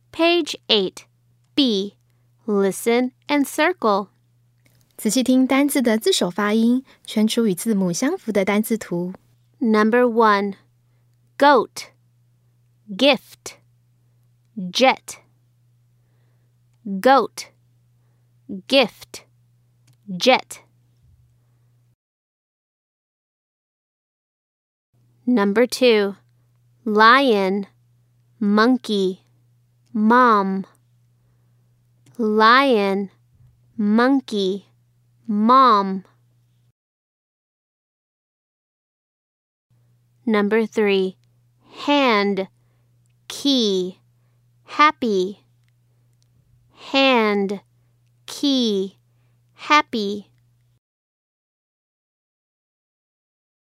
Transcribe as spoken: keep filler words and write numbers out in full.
Page eight. B. Listen and circle. 仔细听单字的字首发音，圈出与字母相符的单字图。 Number one. Goat. Gift. Jet. Goat. Gift. Jet. Number two. Lion. Monkey. Mom. Lion. Monkey. Mom. Number three. Hand. Key. Happy. Hand. Key. Happy.